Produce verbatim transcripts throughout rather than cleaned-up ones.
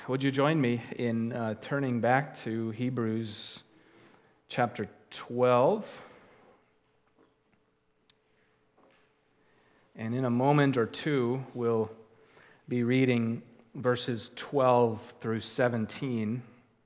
Would you join me in uh, turning back to Hebrews chapter twelve? And in a moment or two, we'll be reading verses twelve through seventeen.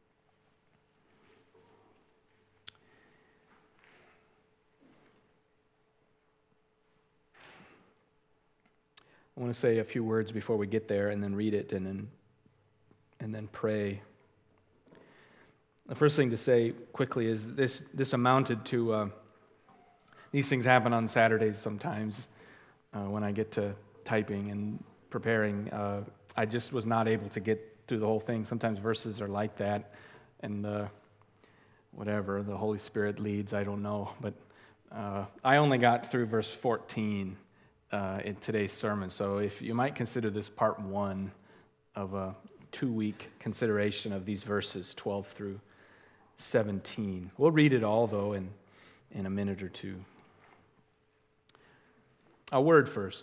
I want to say a few words before we get there and then read it and then and then pray. The first thing to say quickly is this this amounted to, uh, these things happen on Saturdays sometimes uh, when I get to typing and preparing. Uh, I just was not able to get through the whole thing. Sometimes verses are like that, and uh, whatever, the Holy Spirit leads, I don't know. But uh, I only got through verse fourteen uh, in today's sermon, so if you might consider this part one of a two-week consideration of these verses, twelve through seventeen. We'll read it all, though, in, in a minute or two. A word first.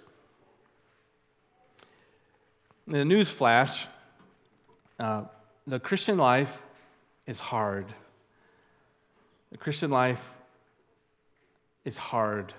The news flash, uh, the Christian life is hard. The Christian life is hard.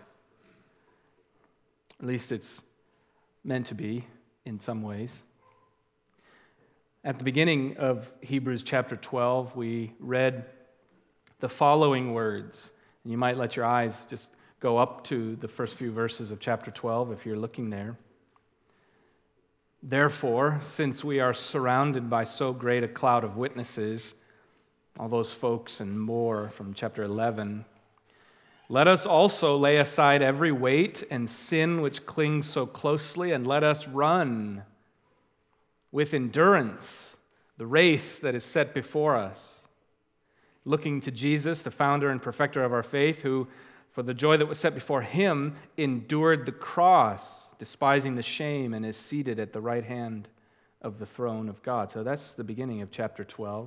At least it's meant to be in some ways. At the beginning of Hebrews chapter twelve, we read the following words. And you might let your eyes just go up to the first few verses of chapter twelve if you're looking there. Therefore, since we are surrounded by so great a cloud of witnesses, all those folks and more from chapter eleven, let us also lay aside every weight and sin which clings so closely, and let us run with endurance the race that is set before us, looking to Jesus, the founder and perfecter of our faith, who, for the joy that was set before him, endured the cross, despising the shame, and is seated at the right hand of the throne of God. So that's the beginning of chapter twelve.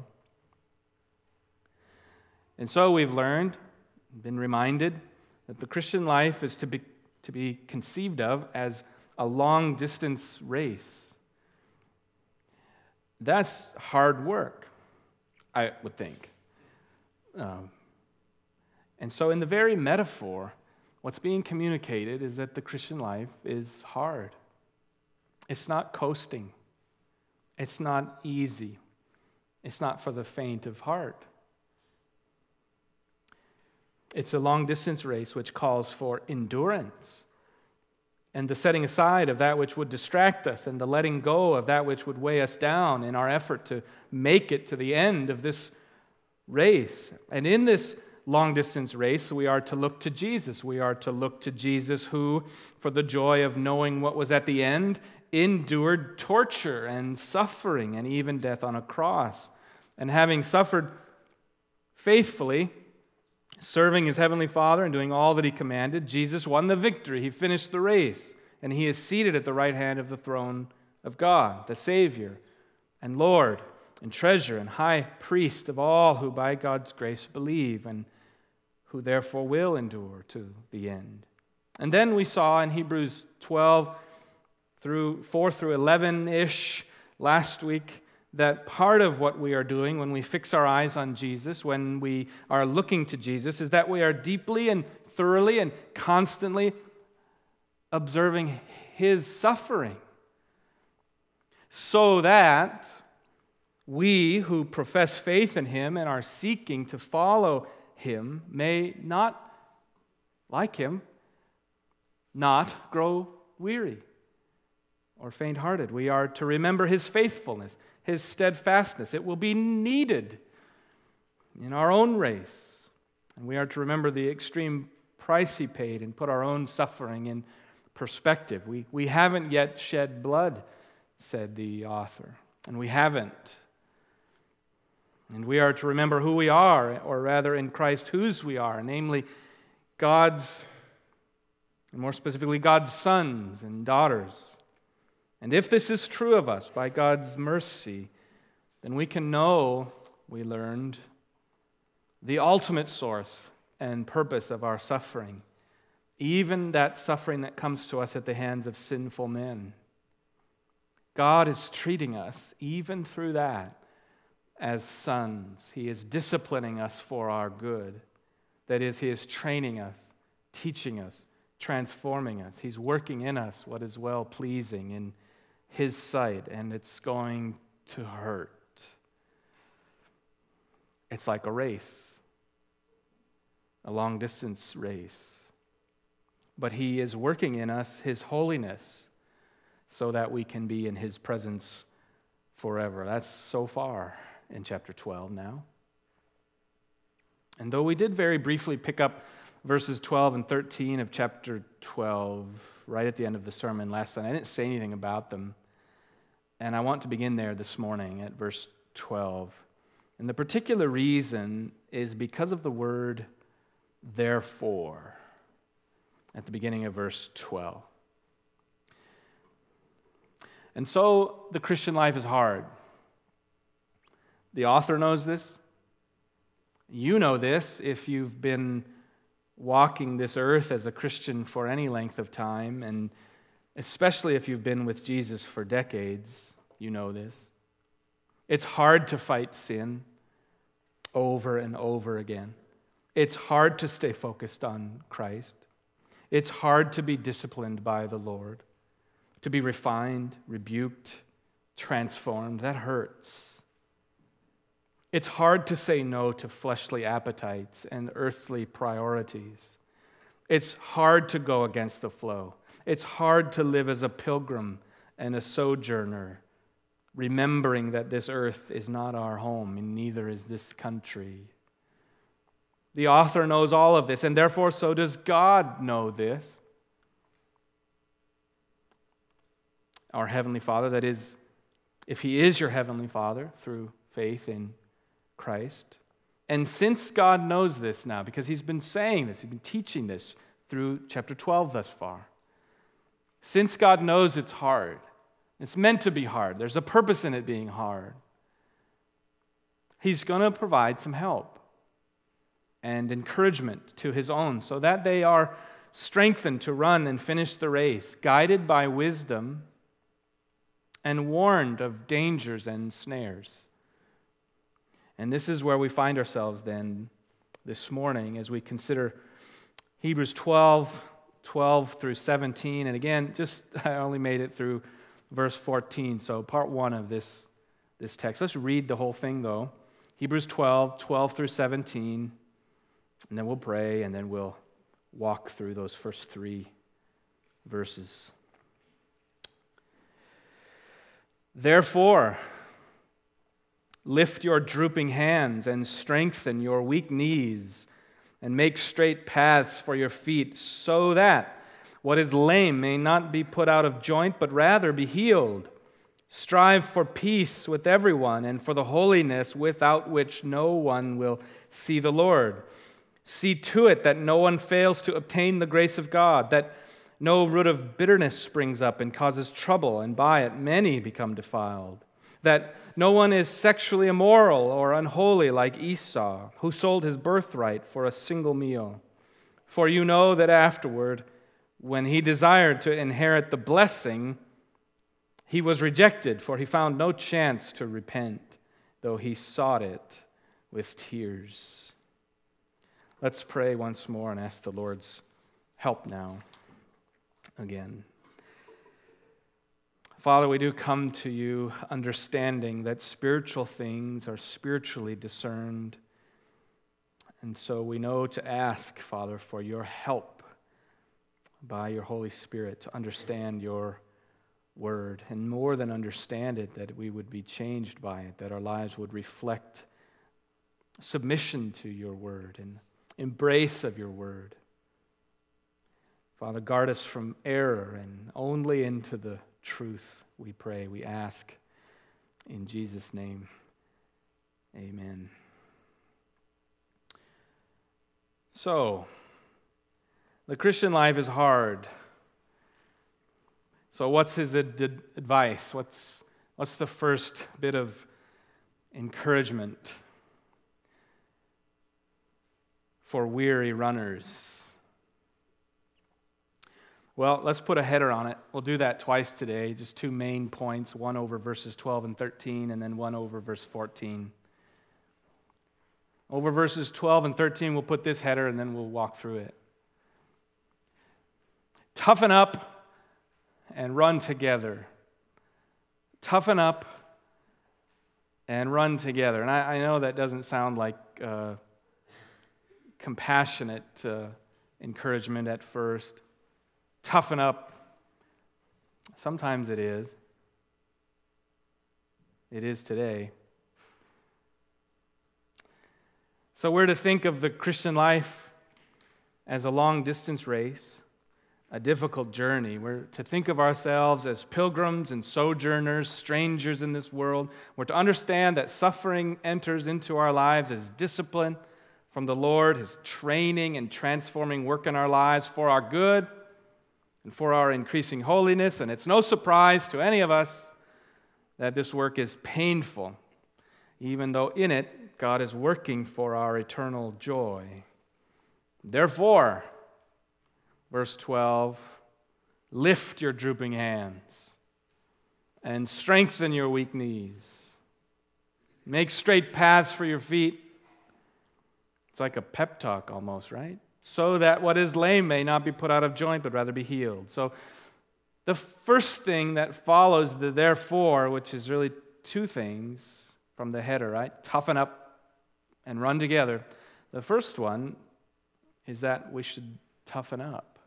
And so we've learned, been reminded, that the Christian life is to be, to be conceived of as a long-distance race. That's hard work, I would think. Um, and so in the very metaphor, what's being communicated is that the Christian life is hard. It's not coasting. It's not easy. It's not for the faint of heart. It's a long-distance race which calls for endurance, and the setting aside of that which would distract us, and the letting go of that which would weigh us down in our effort to make it to the end of this race. And in this long-distance race, we are to look to Jesus. We are to look to Jesus who, for the joy of knowing what was at the end, endured torture and suffering and even death on a cross. And having suffered faithfully, serving his heavenly Father and doing all that he commanded, Jesus won the victory. He finished the race, and he is seated at the right hand of the throne of God, the Savior and Lord and treasure and high priest of all who by God's grace believe and who therefore will endure to the end. And then we saw in Hebrews twelve through four through eleven-ish last week that part of what we are doing when we fix our eyes on Jesus, when we are looking to Jesus, is that we are deeply and thoroughly and constantly observing his suffering, so that we who profess faith in him and are seeking to follow him may not, like him, not grow weary or faint-hearted. We are to remember his faithfulness, his steadfastness. It will be needed in our own race. And we are to remember the extreme price he paid and put our own suffering in perspective. We, we haven't yet shed blood, said the author, and we haven't. And we are to remember who we are, or rather in Christ whose we are, namely God's, and more specifically God's sons and daughters. And if this is true of us by God's mercy, then we can know, we learned, the ultimate source and purpose of our suffering, even that suffering that comes to us at the hands of sinful men. God is treating us, even through that, as sons. He is disciplining us for our good. That is, He is training us, teaching us, transforming us. He's working in us what is well-pleasing in His sight, and it's going to hurt. It's like a race, a long-distance race. But He is working in us His holiness so that we can be in His presence forever. That's so far in chapter twelve now. And though we did very briefly pick up verses twelve and thirteen of chapter twelve right at the end of the sermon last Sunday, I didn't say anything about them. And I want to begin there this morning at verse twelve. And the particular reason is because of the word therefore at the beginning of verse twelve. And so the Christian life is hard. The author knows this. You know this if you've been walking this earth as a Christian for any length of time, and especially if you've been with Jesus for decades, you know this. It's hard to fight sin over and over again. It's hard to stay focused on Christ. It's hard to be disciplined by the Lord, to be refined, rebuked, transformed. That hurts. It's hard to say no to fleshly appetites and earthly priorities. It's hard to go against the flow. It's hard to live as a pilgrim and a sojourner, remembering that this earth is not our home, and neither is this country. The author knows all of this, and therefore so does God know this. Our Heavenly Father, that is, if He is your Heavenly Father through faith in Christ. And since God knows this now, because He's been saying this, He's been teaching this through chapter twelve thus far, since God knows it's hard, it's meant to be hard, there's a purpose in it being hard, He's going to provide some help and encouragement to His own so that they are strengthened to run and finish the race, guided by wisdom and warned of dangers and snares. And this is where we find ourselves then this morning as we consider Hebrews twelve, twelve through seventeen. And again, just I only made it through verse fourteen, so part one of this, this text. Let's read the whole thing though. Hebrews twelve, twelve through seventeen. And then we'll pray, and then we'll walk through those first three verses. Therefore, lift your drooping hands and strengthen your weak knees and make straight paths for your feet so that what is lame may not be put out of joint but rather be healed. Strive for peace with everyone and for the holiness without which no one will see the Lord. See to it that no one fails to obtain the grace of God, that no root of bitterness springs up and causes trouble, and by it many become defiled. That no one is sexually immoral or unholy like Esau, who sold his birthright for a single meal. For you know that afterward, when he desired to inherit the blessing, he was rejected, for he found no chance to repent, though he sought it with tears. Let's pray once more and ask the Lord's help now again. Father, we do come to you understanding that spiritual things are spiritually discerned. And so we know to ask, Father, for your help by your Holy Spirit to understand your word. And more than understand it, that we would be changed by it, that our lives would reflect submission to your word and embrace of your word. Father, guard us from error and only into the truth, we pray, we ask. In Jesus' name, amen. So, the Christian life is hard. So what's his ad- advice? What's, what's the first bit of encouragement for weary runners? Well, let's put a header on it. We'll do that twice today, just two main points, one over verses twelve and thirteen, and then one over verse fourteen. Over verses twelve and thirteen, we'll put this header, and then we'll walk through it. Toughen up and run together. Toughen up and run together. And I, I know that doesn't sound like uh, compassionate uh, encouragement at first. Toughen up. Sometimes it is. It is today. So we're to think of the Christian life as a long-distance race, a difficult journey. We're to think of ourselves as pilgrims and sojourners, strangers in this world. We're to understand that suffering enters into our lives as discipline from the Lord, His training and transforming work in our lives for our good and for our increasing holiness. And it's no surprise to any of us that this work is painful, even though in it God is working for our eternal joy. Therefore, verse twelve, lift your drooping hands and strengthen your weak knees. Make straight paths for your feet. It's like a pep talk almost, right? So that what is lame may not be put out of joint, but rather be healed. So the first thing that follows the therefore, which is really two things from the header, right? Toughen up and run together. The first one is that we should toughen up.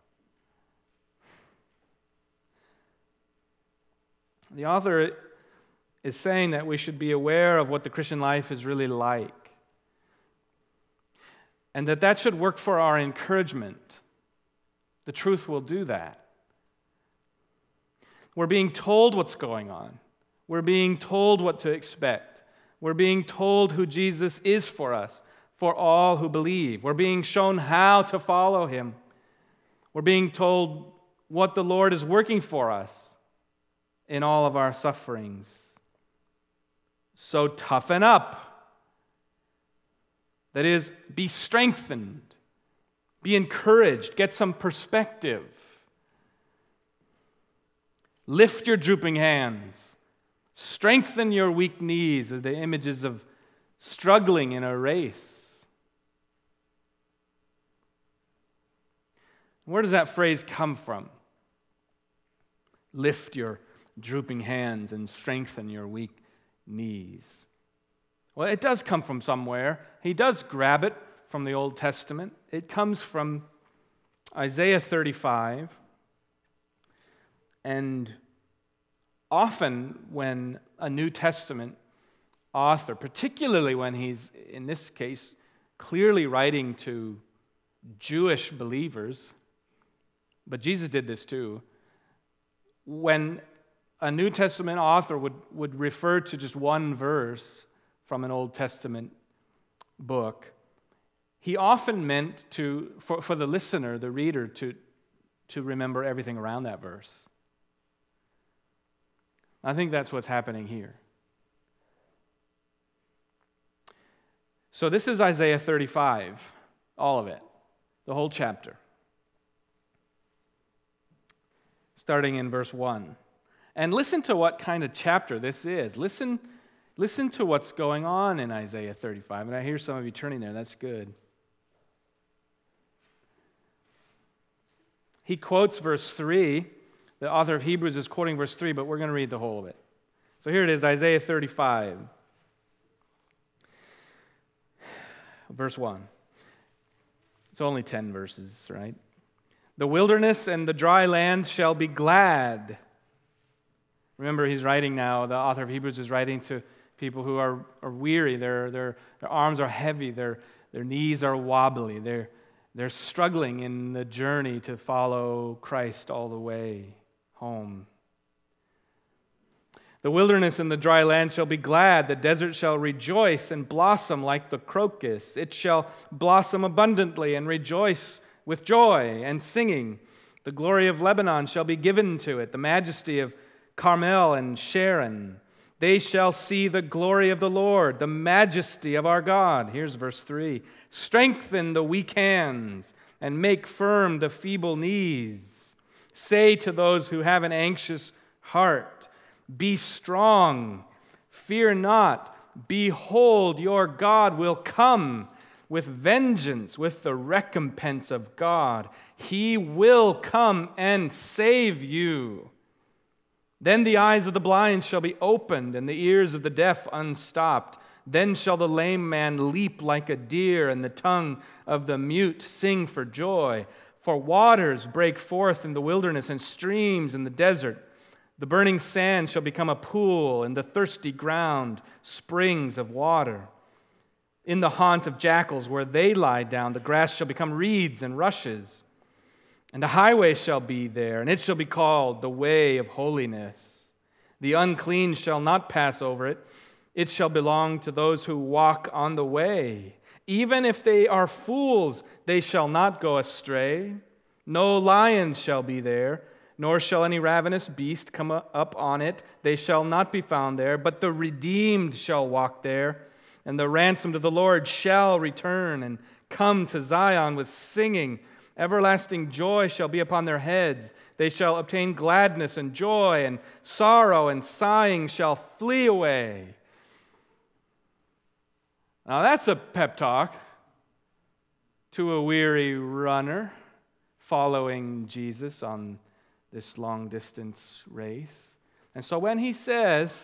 The author is saying that we should be aware of what the Christian life is really like, and that that should work for our encouragement. The truth will do that. We're being told what's going on. We're being told what to expect. We're being told who Jesus is for us, for all who believe. We're being shown how to follow Him. We're being told what the Lord is working for us in all of our sufferings. So toughen up. That is, be strengthened, be encouraged, get some perspective. Lift your drooping hands. Strengthen your weak knees, are the images of struggling in a race. Where does that phrase come from? Lift your drooping hands and strengthen your weak knees. Well, it does come from somewhere. He does grab it from the Old Testament. It comes from Isaiah thirty-five. And often when a New Testament author, particularly when he's, in this case, clearly writing to Jewish believers, but Jesus did this too, when a New Testament author would, would refer to just one verse from an Old Testament book, he often meant to, for, for the listener, the reader, to, to remember everything around that verse. I think that's what's happening here. So this is Isaiah thirty-five, all of it, the whole chapter. Starting in verse one. And listen to what kind of chapter this is. Listen Listen to what's going on in Isaiah thirty-five. And I hear some of you turning there. That's good. He quotes verse three. The author of Hebrews is quoting verse three, but we're going to read the whole of it. So here it is, Isaiah thirty-five. Verse one. It's only ten verses, right? The wilderness and the dry land shall be glad. Remember, he's writing now, the author of Hebrews is writing to people who are, are weary, their, their, their arms are heavy, their, their knees are wobbly, they're, they're struggling in the journey to follow Christ all the way home. The wilderness and the dry land shall be glad, the desert shall rejoice and blossom like the crocus. It shall blossom abundantly and rejoice with joy and singing. The glory of Lebanon shall be given to it, the majesty of Carmel and Sharon. They shall see the glory of the Lord, the majesty of our God. Here's verse three. Strengthen the weak hands and make firm the feeble knees. Say to those who have an anxious heart, be strong, fear not. Behold, your God will come with vengeance, with the recompense of God. He will come and save you. Then the eyes of the blind shall be opened, and the ears of the deaf unstopped. Then shall the lame man leap like a deer, and the tongue of the mute sing for joy. For waters break forth in the wilderness, and streams in the desert. The burning sand shall become a pool, and the thirsty ground springs of water. In the haunt of jackals where they lie down, the grass shall become reeds and rushes. And a highway shall be there, and it shall be called the way of holiness. The unclean shall not pass over it. It shall belong to those who walk on the way. Even if they are fools, they shall not go astray. No lion shall be there, nor shall any ravenous beast come up on it. They shall not be found there, but the redeemed shall walk there. And the ransomed of the Lord shall return and come to Zion with singing. Everlasting joy shall be upon their heads. They shall obtain gladness and joy, and sorrow and sighing shall flee away. Now that's a pep talk to a weary runner following Jesus on this long-distance race. And so when he says,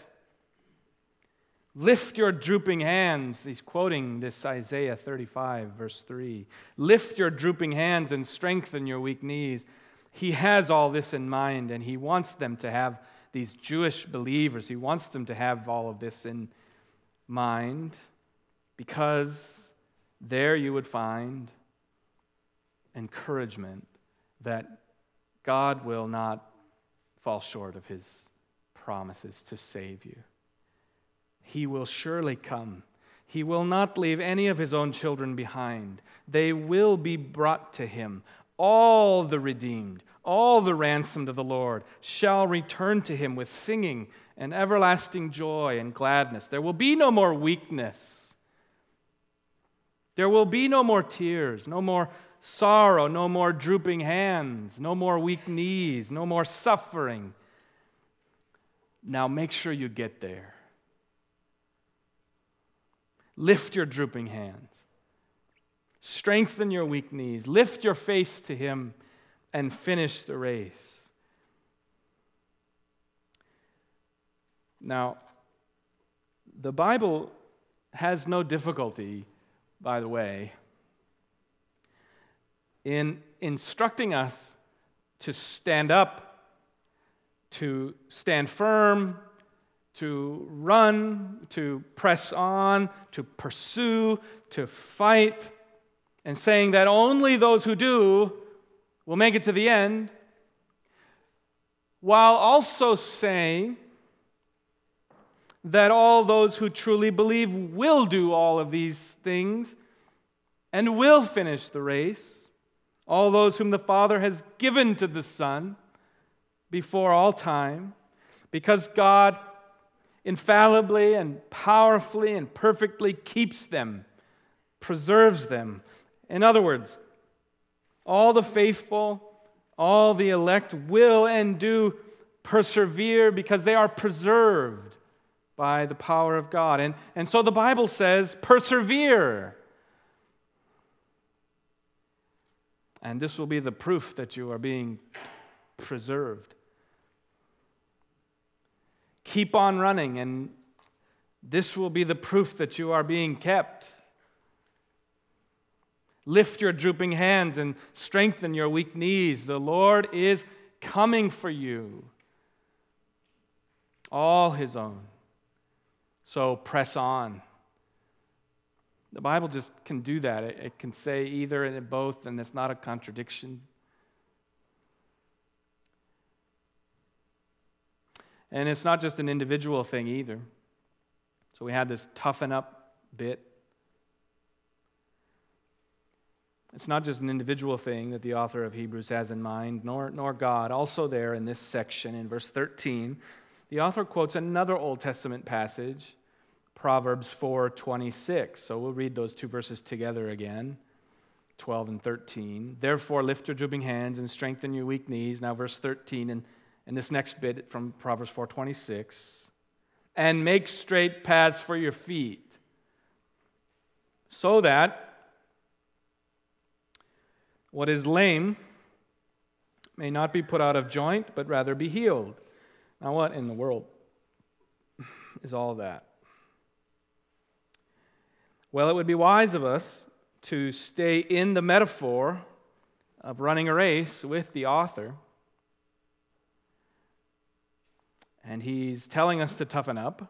lift your drooping hands, he's quoting this Isaiah thirty-five, verse three. Lift your drooping hands and strengthen your weak knees. He has all this in mind, and he wants them to have, these Jewish believers, he wants them to have all of this in mind, because there you would find encouragement that God will not fall short of his promises to save you. He will surely come. He will not leave any of his own children behind. They will be brought to him. All the redeemed, all the ransomed of the Lord shall return to him with singing and everlasting joy and gladness. There will be no more weakness. There will be no more tears, no more sorrow, no more drooping hands, no more weak knees, no more suffering. Now make sure you get there. Lift your drooping hands. Strengthen your weak knees. Lift your face to him and finish the race. Now, the Bible has no difficulty, by the way, in instructing us to stand up, to stand firm, to run, to press on, to pursue, to fight, and saying that only those who do will make it to the end, while also saying that all those who truly believe will do all of these things and will finish the race. All those whom the Father has given to the Son before all time, because God infallibly and powerfully and perfectly keeps them, preserves them. In other words, all the faithful, all the elect will and do persevere because they are preserved by the power of God. And, and so the Bible says, persevere. And this will be the proof that you are being preserved. Keep on running, and this will be the proof that you are being kept. Lift your drooping hands and strengthen your weak knees. The Lord is coming for you. All his own. So press on. The Bible just can do that. It, it can say either and both, and it's not a contradiction. And it's not just an individual thing either. So we had this toughen up bit. It's not just an individual thing that the author of Hebrews has in mind, nor, nor God. Also there in this section, in verse thirteen, the author quotes another Old Testament passage, Proverbs four twenty-six. So we'll read those two verses together again. twelve and thirteen. Therefore, lift your drooping hands and strengthen your weak knees. Now, verse thirteen, and, and this next bit from Proverbs four twenty-six. And make straight paths for your feet, so that what is lame may not be put out of joint, but rather be healed. Now, what in the world is all that? Well, it would be wise of us to stay in the metaphor of running a race with the author. And he's telling us to toughen up.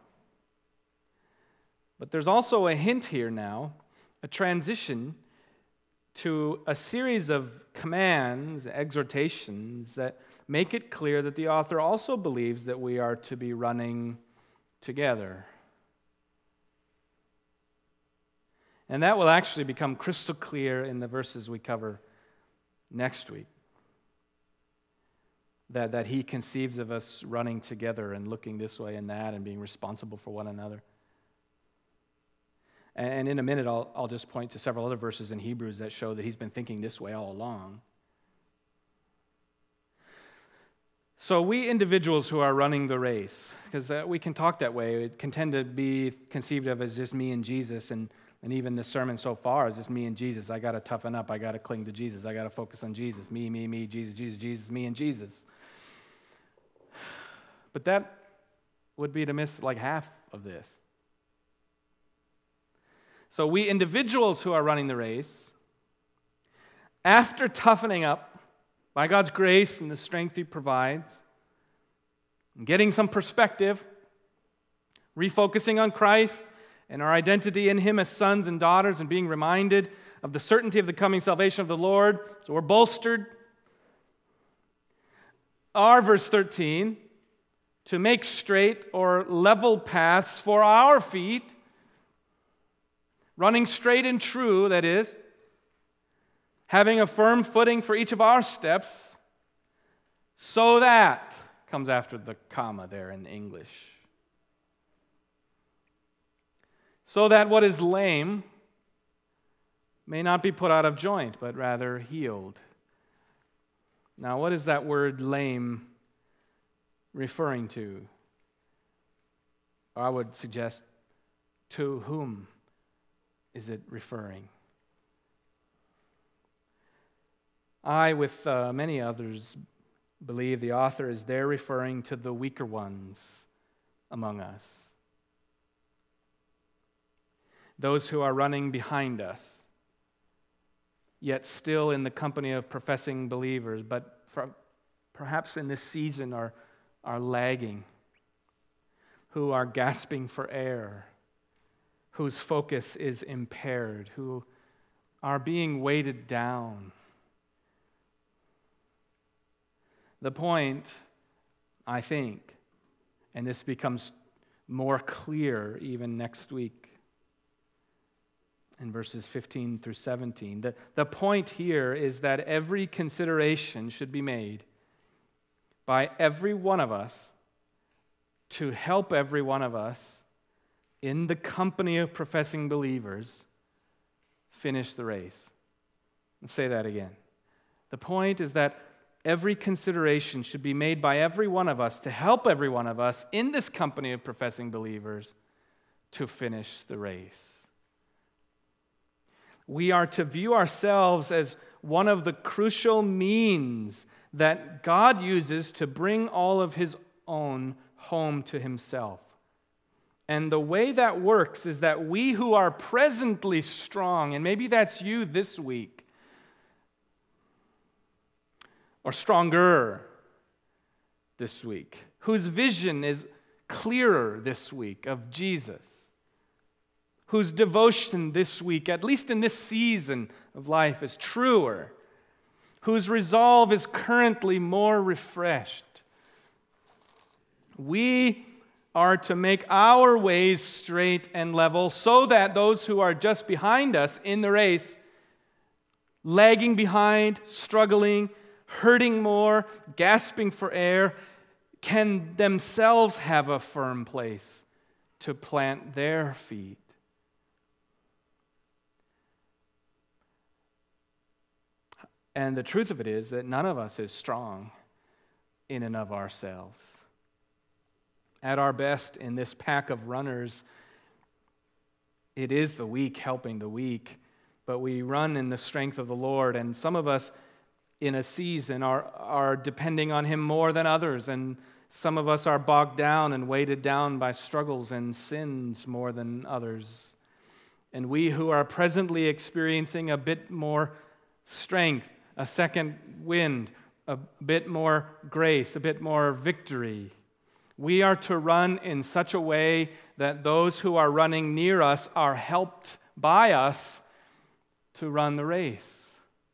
But there's also a hint here now, a transition to a series of commands, exhortations that make it clear that the author also believes that we are to be running together. And that will actually become crystal clear in the verses we cover next week. That, that he conceives of us running together and looking this way and that and being responsible for one another. And in a minute, I'll, I'll just point to several other verses in Hebrews that show that he's been thinking this way all along. So we individuals who are running the race, because uh, we can talk that way, it can tend to be conceived of as just me and Jesus, and, and even the sermon so far is just me and Jesus. I got to toughen up. I got to cling to Jesus. I got to focus on Jesus. Me, me, me, Jesus, Jesus, Jesus, me and Jesus. But that would be to miss like half of this. So we individuals who are running the race, after toughening up by God's grace and the strength he provides, and getting some perspective, refocusing on Christ and our identity in him as sons and daughters, and being reminded of the certainty of the coming salvation of the Lord, so we're bolstered. Our verse thirteen, to make straight or level paths for our feet, running straight and true, that is, having a firm footing for each of our steps, so that, comes after the comma there in English, so that what is lame may not be put out of joint, but rather healed. Now, what is that word lame referring to? I would suggest, to whom is it referring? I, with uh, many others, believe the author is there referring to the weaker ones among us. Those who are running behind us, yet still in the company of professing believers, but for, perhaps in this season are, are lagging, who are gasping for air, whose focus is impaired, who are being weighted down. The point, I think, and this becomes more clear even next week in verses fifteen through seventeen, the, the point here is that every consideration should be made by every one of us to help every one of us in the company of professing believers finish the race. I'll say that again. The point is that every consideration should be made by every one of us to help every one of us in this company of professing believers to finish the race. We are to view ourselves as one of the crucial means that God uses to bring all of his own home to himself. And the way that works is that we who are presently strong, and maybe that's you this week, or stronger this week, whose vision is clearer this week of Jesus, whose devotion this week, at least in this season of life, is truer, whose resolve is currently more refreshed. We are to make our ways straight and level so that those who are just behind us in the race, lagging behind, struggling, hurting more, gasping for air, can themselves have a firm place to plant their feet. And the truth of it is that none of us is strong in and of ourselves. At our best in this pack of runners, it is the weak helping the weak, but we run in the strength of the Lord, and some of us in a season are, are depending on Him more than others, and some of us are bogged down and weighted down by struggles and sins more than others. And we who are presently experiencing a bit more strength, a second wind, a bit more grace, a bit more victory, we are to run in such a way that those who are running near us are helped by us to run the race.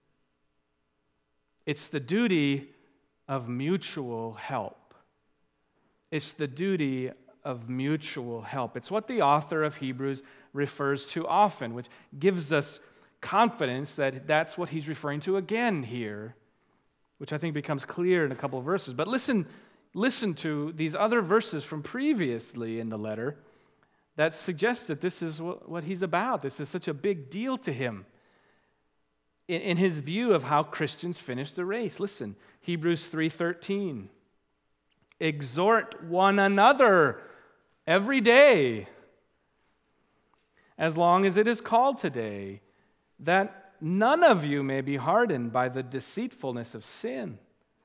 It's the duty of mutual help. It's the duty of mutual help. It's what the author of Hebrews refers to often, which gives us confidence that that's what he's referring to again here, which I think becomes clear in a couple of verses. But listen, listen to these other verses from previously in the letter that suggest that this is what he's about. This is such a big deal to him in, in his view of how Christians finish the race. Listen, Hebrews three thirteen. Exhort one another every day, as long as it is called today, that none of you may be hardened by the deceitfulness of sin.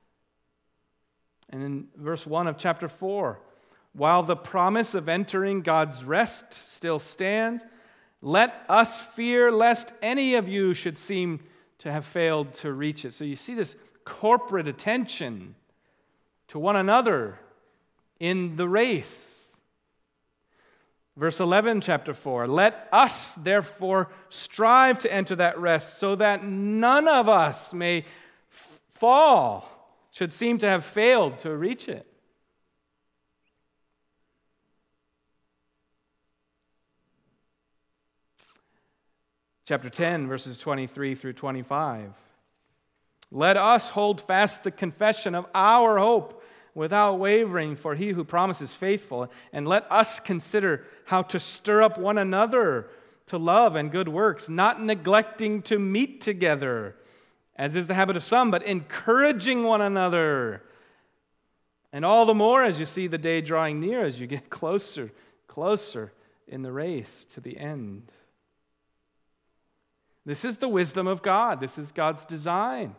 And in verse one of chapter four, while the promise of entering God's rest still stands, let us fear lest any of you should seem to have failed to reach it. So you see this corporate attention to one another in the race. Verse eleven, chapter four, let us therefore strive to enter that rest so that none of us may f- fall, should seem to have failed to reach it. Chapter ten, verses twenty-three through twenty-five. Let us hold fast the confession of our hope without wavering, for he who promises faithful. And let us consider how to stir up one another to love and good works, not neglecting to meet together, as is the habit of some, but encouraging one another. And all the more as you see the day drawing near, as you get closer, closer in the race to the end. This is the wisdom of God. This is God's design.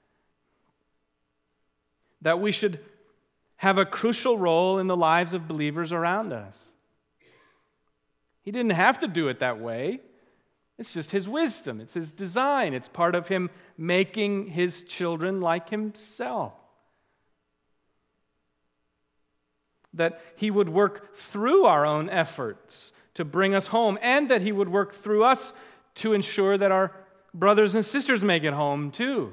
That we should have a crucial role in the lives of believers around us. He didn't have to do it that way. It's just His wisdom. It's His design. It's part of Him making His children like Himself. That He would work through our own efforts to bring us home, and that He would work through us to ensure that our brothers and sisters make it home too.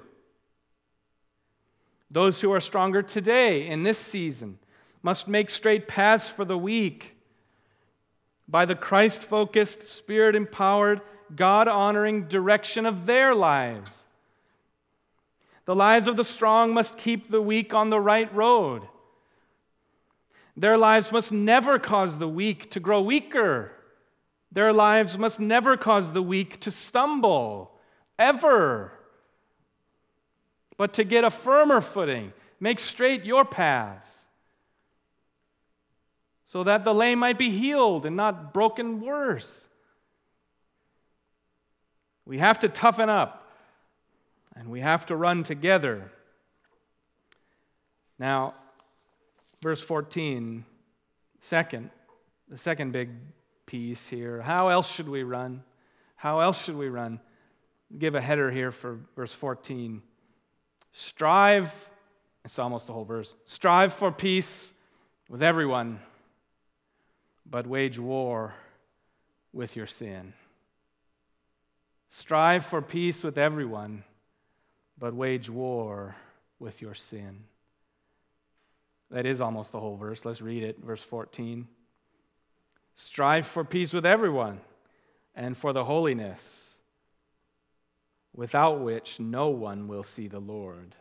Those who are stronger today in this season must make straight paths for the weak by the Christ-focused, Spirit-empowered, God-honoring direction of their lives. The lives of the strong must keep the weak on the right road. Their lives must never cause the weak to grow weaker. Their lives must never cause the weak to stumble, ever. But to get a firmer footing, make straight your paths, so that the lame might be healed and not broken worse. We have to toughen up, and we have to run together. Now, verse fourteen, second, the second big piece here. How else should we run? How else should we run? Give a header here for verse fourteen. Strive, it's almost the whole verse. Strive for peace with everyone, but wage war with your sin. Strive for peace with everyone, but wage war with your sin. That is almost the whole verse. Let's read it, verse fourteen. Strive for peace with everyone and for the holiness, without which no one will see the Lord.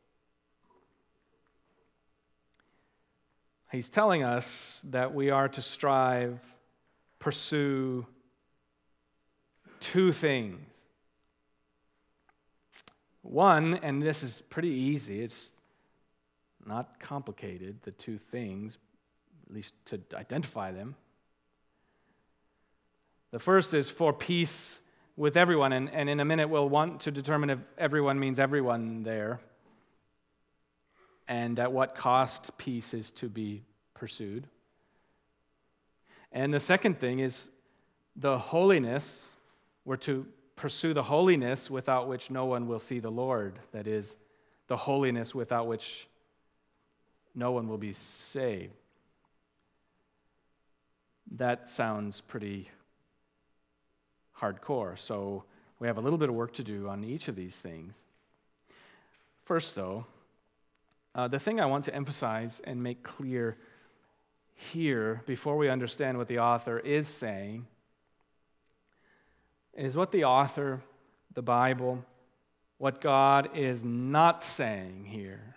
He's telling us that we are to strive, pursue two things. One, and this is pretty easy, it's not complicated, the two things, at least to identify them. The first is for peace with everyone, and, and in a minute we'll want to determine if everyone means everyone there, and at what cost peace is to be pursued. And the second thing is the holiness. We're to pursue the holiness without which no one will see the Lord. That is, the holiness without which no one will be saved. That sounds pretty hardcore, so we have a little bit of work to do on each of these things. First, though, uh, the thing I want to emphasize and make clear here, before we understand what the author is saying, is what the author, the Bible, what God is not saying here.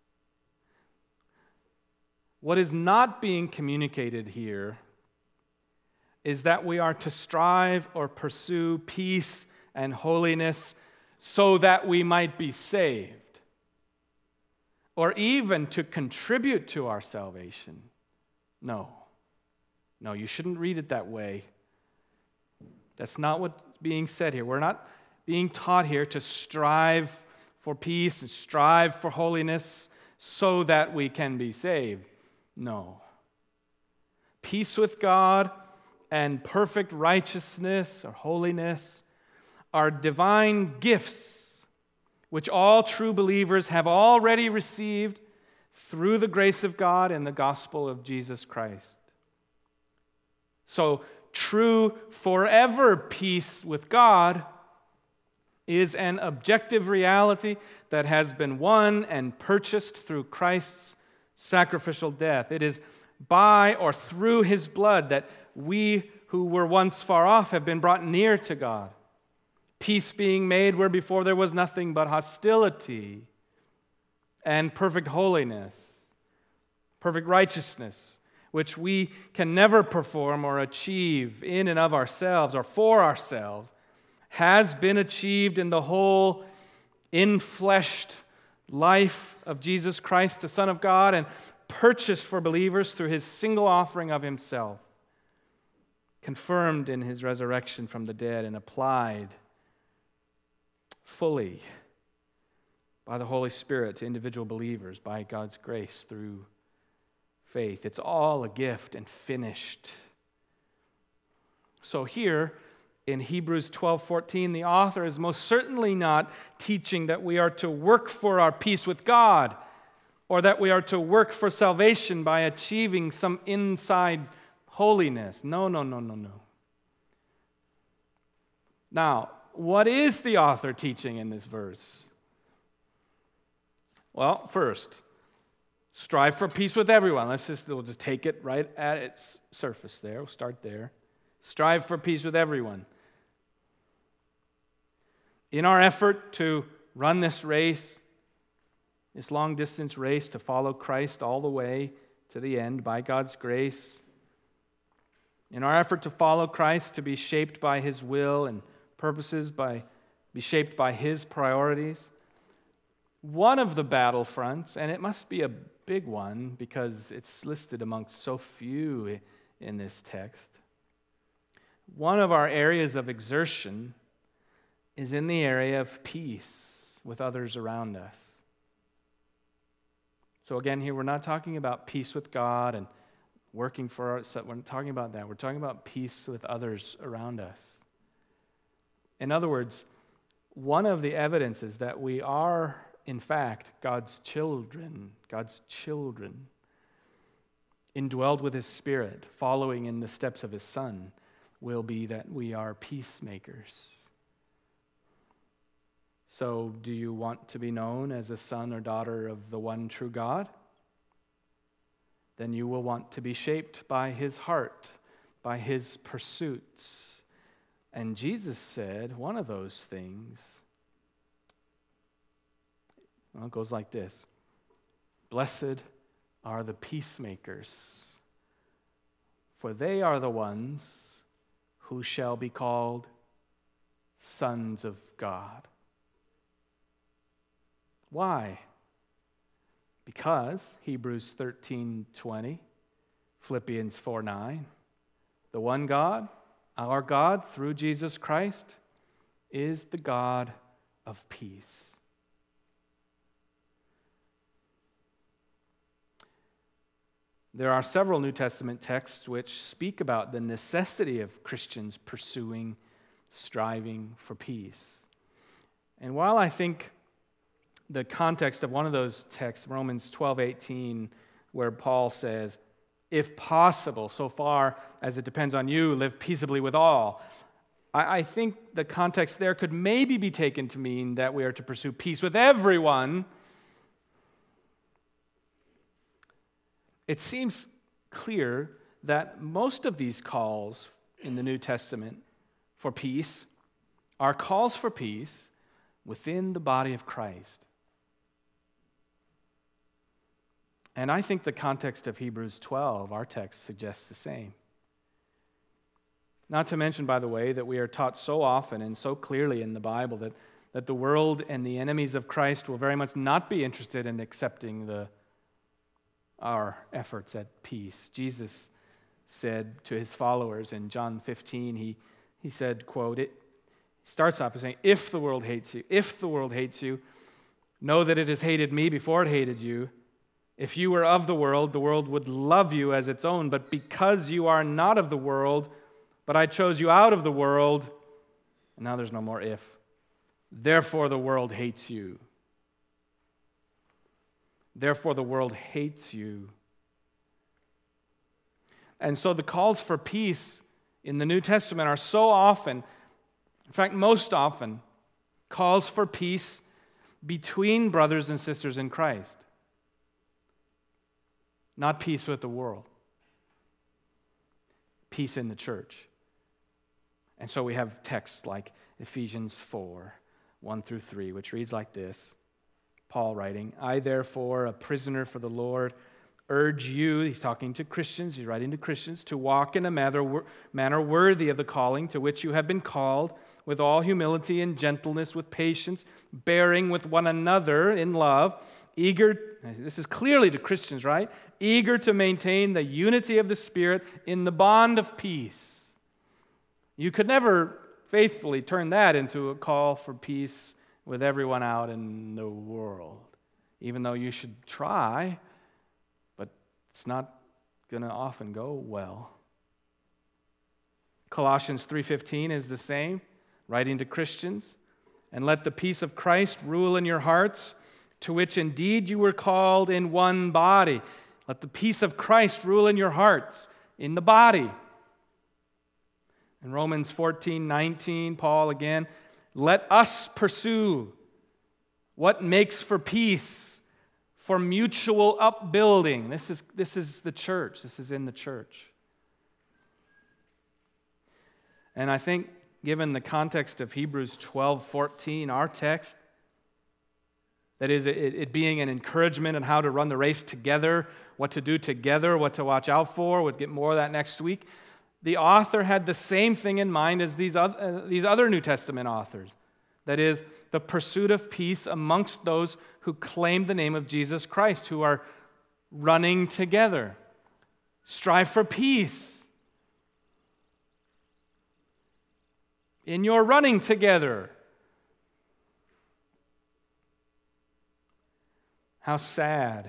What is not being communicated here is that we are to strive or pursue peace and holiness so that we might be saved, or even to contribute to our salvation. No. No, you shouldn't read it that way. That's not what's being said here. We're not being taught here to strive for peace and strive for holiness so that we can be saved. No. Peace with God and perfect righteousness or holiness are divine gifts which all true believers have already received through the grace of God and the gospel of Jesus Christ. So, true forever peace with God is an objective reality that has been won and purchased through Christ's sacrificial death. It is by or through his blood that we who were once far off have been brought near to God. Peace being made where before there was nothing but hostility, and perfect holiness, perfect righteousness, which we can never perform or achieve in and of ourselves or for ourselves, has been achieved in the whole infleshed life of Jesus Christ, the Son of God, and purchased for believers through his single offering of himself, confirmed in his resurrection from the dead and applied fully by the Holy Spirit to individual believers by God's grace through faith. It's all a gift and finished. So here in Hebrews twelve fourteen, the author is most certainly not teaching that we are to work for our peace with God or that we are to work for salvation by achieving some inside holiness. No, no, no, no, no. Now, what is the author teaching in this verse? Well, first, strive for peace with everyone. Let's just, we'll just take it right at its surface there. We'll start there. Strive for peace with everyone. In our effort to run this race, this long-distance race to follow Christ all the way to the end by God's grace, in our effort to follow Christ, to be shaped by his will and purposes, by be shaped by his priorities, one of the battle fronts, and it must be a big one because it's listed amongst so few in this text, one of our areas of exertion is in the area of peace with others around us. So again, here we're not talking about peace with God and working for ourselves. We're not talking about that. We're talking about peace with others around us. In other words, one of the evidences that we are, in fact, God's children, God's children, indwelled with his Spirit, following in the steps of his Son, will be that we are peacemakers. So, do you want to be known as a son or daughter of the one true God? Then you will want to be shaped by his heart, by his pursuits. And Jesus said one of those things, well, it goes like this: blessed are the peacemakers, for they are the ones who shall be called sons of God. Why? Because Hebrews thirteen twenty, Philippians four nine, the one God, our God, through Jesus Christ, is the God of peace. There are several New Testament texts which speak about the necessity of Christians pursuing, striving for peace. And while I think the context of one of those texts, Romans twelve eighteen, where Paul says, if possible, so far as it depends on you, live peaceably with all, I, I think the context there could maybe be taken to mean that we are to pursue peace with everyone. It seems clear that most of these calls in the New Testament for peace are calls for peace within the body of Christ. And I think the context of Hebrews twelve, our text, suggests the same. Not to mention, by the way, that we are taught so often and so clearly in the Bible that, that the world and the enemies of Christ will very much not be interested in accepting the our efforts at peace. Jesus said to his followers in John fifteen, he, he said, quote, it starts off by saying, if the world hates you, if the world hates you, know that it has hated me before it hated you. If you were of the world, the world would love you as its own, but because you are not of the world, but I chose you out of the world, and now there's no more if, therefore the world hates you. Therefore, the world hates you. And so the calls for peace in the New Testament are so often, in fact, most often, calls for peace between brothers and sisters in Christ, not peace with the world. Peace in the church. And so we have texts like Ephesians four, one through three, which reads like this. Paul writing, I therefore, a prisoner for the Lord, urge you, he's talking to Christians, he's writing to Christians, to walk in a manner, manner worthy of the calling to which you have been called, with all humility and gentleness, with patience, bearing with one another in love, eager, this is clearly to Christians, right? Eager to maintain the unity of the Spirit in the bond of peace. You could never faithfully turn that into a call for peace with everyone out in the world, even though you should try, but it's not going to often go well. Colossians three fifteen is the same, writing to Christians, and let the peace of Christ rule in your hearts, to which indeed you were called in one body. Let the peace of Christ rule in your hearts, in the body. In Romans fourteen nineteen, Paul again, let us pursue what makes for peace, for mutual upbuilding. This is, this is the church. This is in the church. And I think, given the context of Hebrews twelve fourteen, our text, that is, it, it being an encouragement on how to run the race together, what to do together, what to watch out for. We'll get more of that next week. The author had the same thing in mind as these other, uh, these other New Testament authors. That is, the pursuit of peace amongst those who claim the name of Jesus Christ, who are running together. Strive for peace in your running together. How sad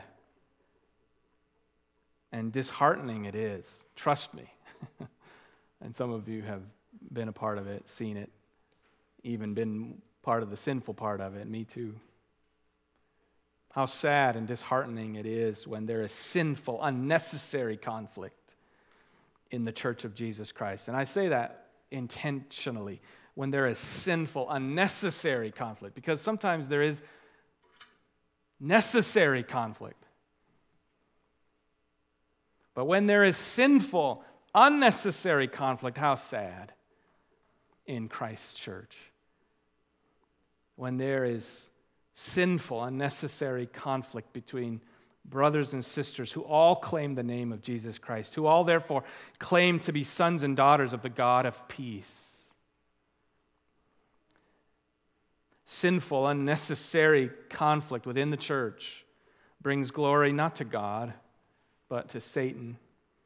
and disheartening it is. Trust me. And some of you have been a part of it, seen it, even been part of the sinful part of it, me too. How sad and disheartening it is when there is sinful, unnecessary conflict in the church of Jesus Christ. And I say that intentionally, when there is sinful, unnecessary conflict, because sometimes there is necessary conflict. But when there is sinful, unnecessary conflict, how sad in Christ's church. When there is sinful, unnecessary conflict between brothers and sisters who all claim the name of Jesus Christ, who all therefore claim to be sons and daughters of the God of peace. sinful, unnecessary conflict within the church brings glory not to God, but to Satan,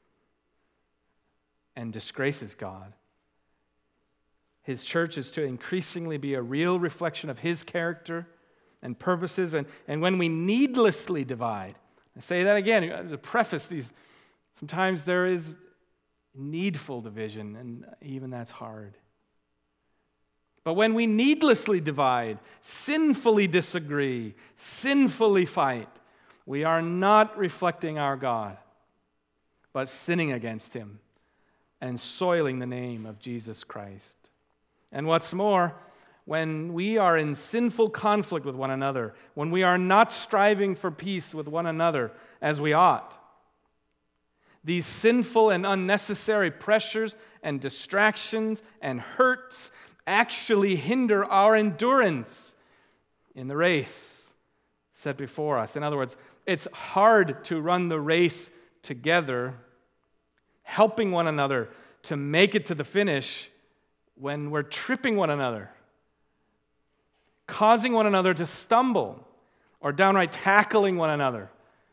and disgraces God. His church is to increasingly be a real reflection of His character and purposes, and, and when we needlessly divide, I say that again to preface these, sometimes there is needful division, and even that's hard. But when we needlessly divide, sinfully disagree, sinfully fight, we are not reflecting our God, but sinning against Him and soiling the name of Jesus Christ. And what's more, when we are in sinful conflict with one another, when we are not striving for peace with one another as we ought, these sinful and unnecessary pressures and distractions and hurts actually hinder our endurance in the race set before us. In other words, it's hard to run the race together, helping one another to make it to the finish when we're tripping one another, causing one another to stumble, or downright tackling one another.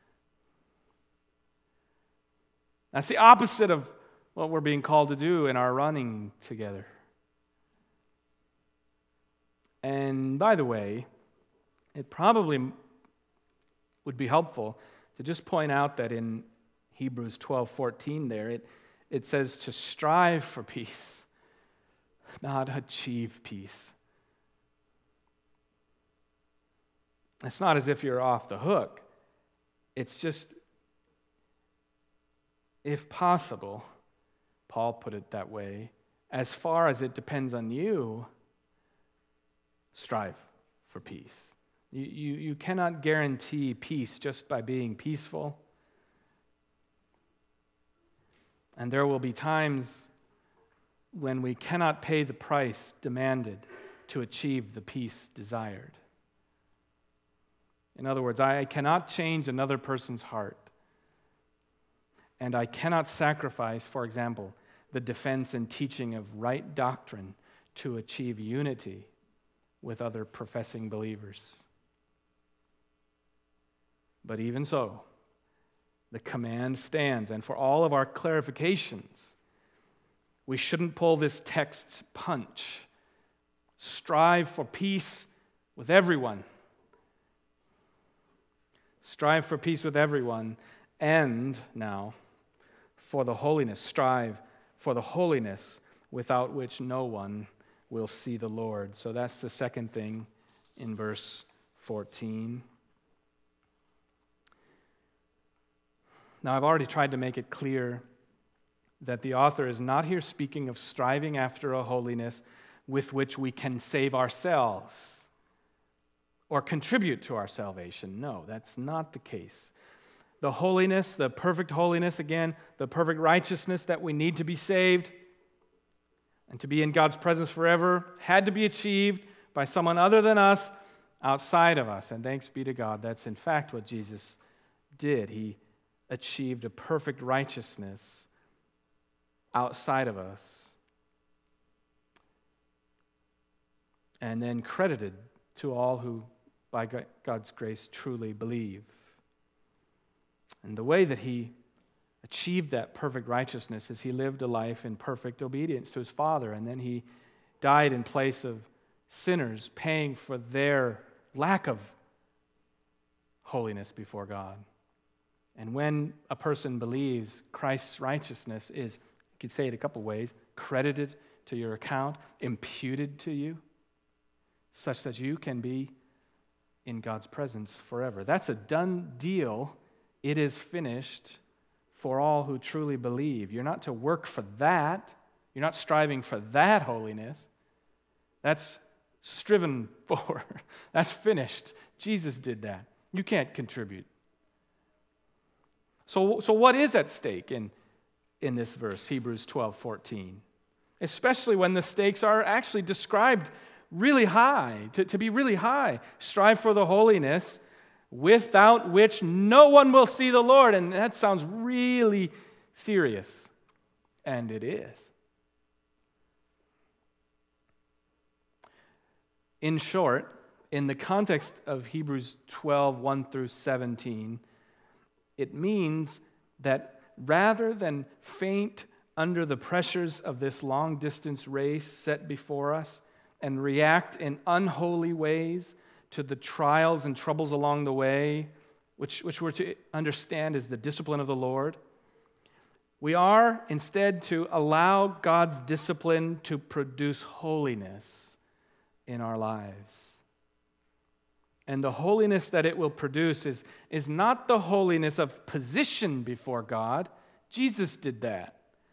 That's the opposite of what we're being called to do in our running together. And by the way, it probably would be helpful to just point out that in Hebrews twelve fourteen there, it, it says to strive for peace, not achieve peace. It's not as if you're off the hook. It's just, if possible, Paul put it that way, as far as it depends on you, strive for peace. You, you, you cannot guarantee peace just by being peaceful. And there will be times when we cannot pay the price demanded to achieve the peace desired. In other words, I cannot change another person's heart. And I cannot sacrifice, for example, the defense and teaching of right doctrine to achieve unity with other professing believers. But even so, the command stands, and for all of our clarifications, we shouldn't pull this text's punch. Strive for peace with everyone. Strive for peace with everyone, and now, for the holiness, strive for the holiness without which no one will see the Lord. So that's the second thing in verse fourteen. Now, I've already tried to make it clear that the author is not here speaking of striving after a holiness with which we can save ourselves or contribute to our salvation. No, that's not the case. The holiness, the perfect holiness, again, the perfect righteousness that we need to be saved and to be in God's presence forever, had to be achieved by someone other than us, outside of us. And thanks be to God, that's in fact what Jesus did. He achieved a perfect righteousness outside of us, and then credited to all who, by God's grace, truly believe. And the way that he achieved that perfect righteousness is he lived a life in perfect obedience to his Father, and then he died in place of sinners, paying for their lack of holiness before God. And when a person believes, Christ's righteousness is, you could say it a couple ways, credited to your account, imputed to you, such that you can be in God's presence forever. That's a done deal. It is finished for all who truly believe. You're not to work for that. You're not striving for that holiness. That's striven for. That's finished. Jesus did that. You can't contribute. So, so what is at stake in, in this verse, Hebrews twelve fourteen? Especially when the stakes are actually described really high, to, to be really high. Strive for the holiness without which no one will see the Lord. And that sounds really serious. And it is. In short, in the context of Hebrews twelve, one through seventeen, it means that rather than faint under the pressures of this long-distance race set before us and react in unholy ways to the trials and troubles along the way, which, which we're to understand is the discipline of the Lord, we are instead to allow God's discipline to produce holiness in our lives. And the holiness that it will produce is, is not the holiness of position before God. Jesus did that.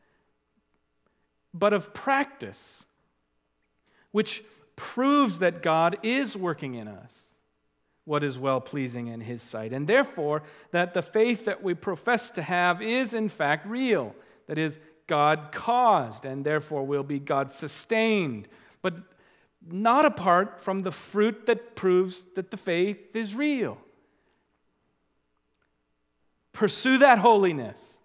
But of practice, which proves that God is working in us what is well-pleasing in His sight, and therefore that the faith that we profess to have is in fact real, that is, God-caused, and therefore will be God-sustained, but not apart from the fruit that proves that the faith is real. Pursue that holiness,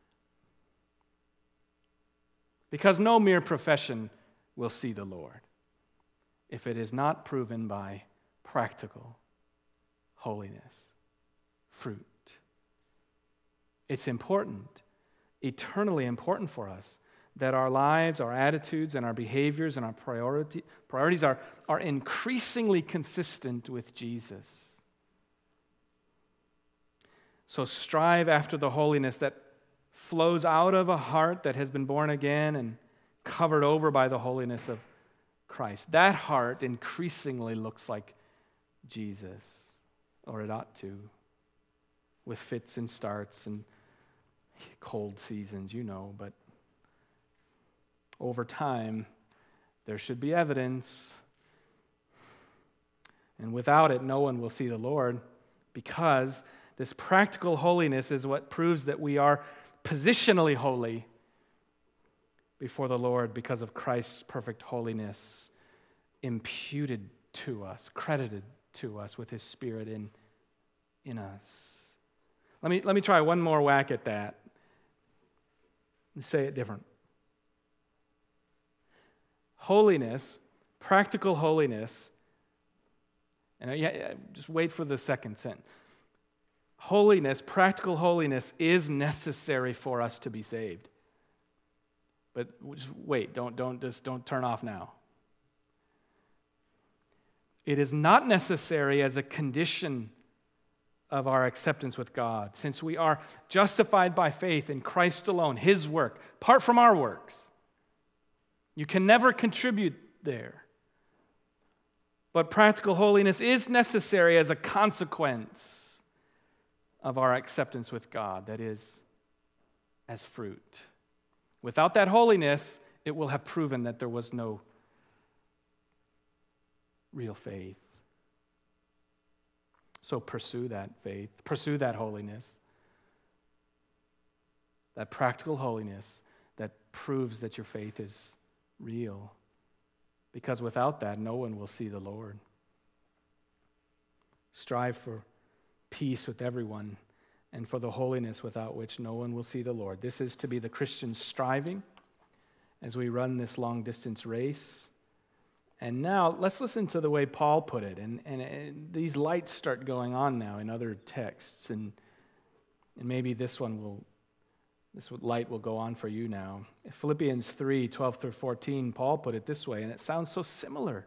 because no mere profession will see the Lord if it is not proven by practical holiness, fruit. It's important, eternally important for us that our lives, our attitudes, and our behaviors and our priority, priorities are, are increasingly consistent with Jesus. So strive after the holiness that flows out of a heart that has been born again and covered over by the holiness of Christ. That heart increasingly looks like Jesus. Or it ought to, with fits and starts and cold seasons, you know, but over time, there should be evidence, and without it, no one will see the Lord, because this practical holiness is what proves that we are positionally holy before the Lord because of Christ's perfect holiness imputed to us, credited to us with His Spirit in, in us. Let me, let me try one more whack at that. Let's say it different. Holiness, practical holiness, and yeah, just wait for the second sentence. Holiness, practical holiness is necessary for us to be saved. But just wait, don't, don't, just don't turn off now. It is not necessary as a condition of our acceptance with God, since we are justified by faith in Christ alone, His work, apart from our works. You can never contribute there. But practical holiness is necessary as a consequence of our acceptance with God, that is, as fruit. Without that holiness, it will have proven that there was no real faith. So pursue that faith, pursue that holiness, that practical holiness that proves that your faith is real. Because without that, no one will see the Lord. Strive for peace with everyone and for the holiness without which no one will see the Lord. This is to be the Christian striving as we run this long-distance race. And now, let's listen to the way Paul put it. And, and, and these lights start going on now in other texts. And, and maybe this one will, this light will go on for you now. Philippians three, twelve through fourteen, Paul put it this way, and it sounds so similar.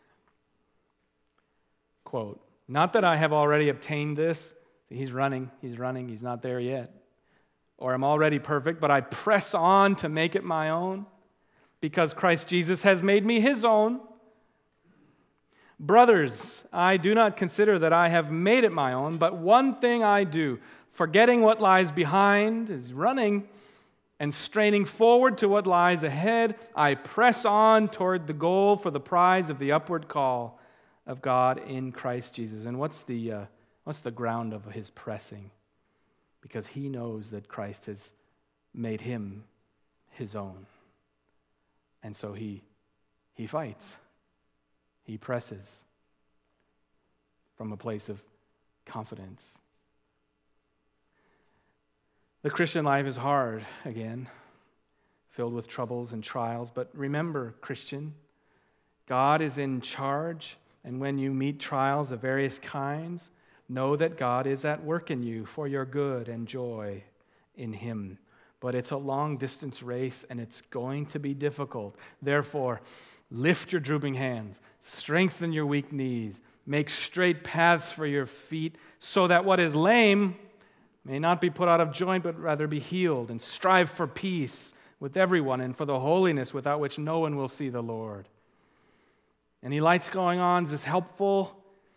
Quote, "Not that I have already obtained this." He's running, he's running, he's not there yet. "Or I'm already perfect, but I press on to make it my own, because Christ Jesus has made me His own. Brothers, I do not consider that I have made it my own, but one thing I do, forgetting what lies behind," is running, "and straining forward to what lies ahead, I press on toward the goal for the prize of the upward call of God in Christ Jesus." And what's the uh, what's the ground of his pressing? Because he knows that Christ has made him His own. And so he he fights. He presses from a place of confidence. The Christian life is hard, again, filled with troubles and trials. But remember, Christian, God is in charge And when you meet trials of various kinds, know that God is at work in you for your good and joy in Him. But it's a long-distance race, and it's going to be difficult. Therefore, lift your drooping hands, strengthen your weak knees, make straight paths for your feet, so that what is lame may not be put out of joint, but rather be healed, and strive for peace with everyone and for the holiness without which no one will see the Lord. Any lights going on? Is this helpful?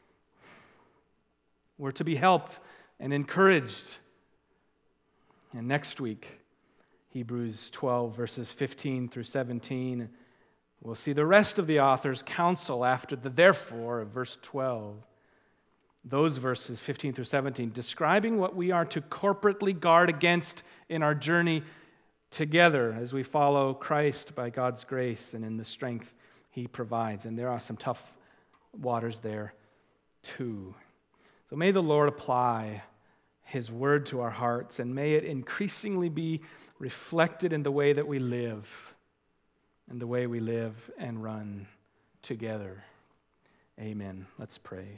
We're to be helped and encouraged. And next week, Hebrews twelve, verses fifteen through seventeen, we'll see the rest of the author's counsel after the therefore of verse twelve. Those verses, fifteen through seventeen, describing what we are to corporately guard against in our journey together as we follow Christ by God's grace and in the strength He provides. And there are some tough waters there too. So may the Lord apply His word to our hearts, and may it increasingly be reflected in the way that we live, in the way we live and run together. Amen. Let's pray.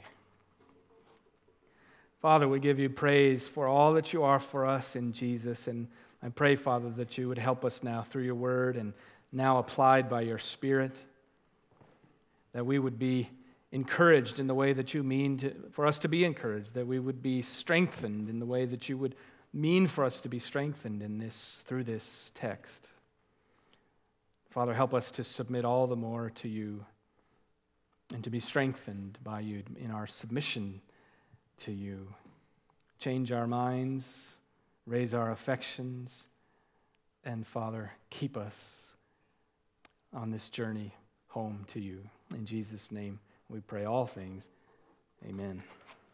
Father, we give you praise for all that you are for us in Jesus, and I pray, Father, that you would help us now through your word and now applied by your Spirit, that we would be encouraged in the way that you mean to, for us to be encouraged, that we would be strengthened in the way that you would mean for us to be strengthened in this through this text. Father, help us to submit all the more to you and to be strengthened by you in our submission to you. Change our minds, raise our affections, and Father, keep us on this journey home to you. In Jesus' name we pray all things. Amen.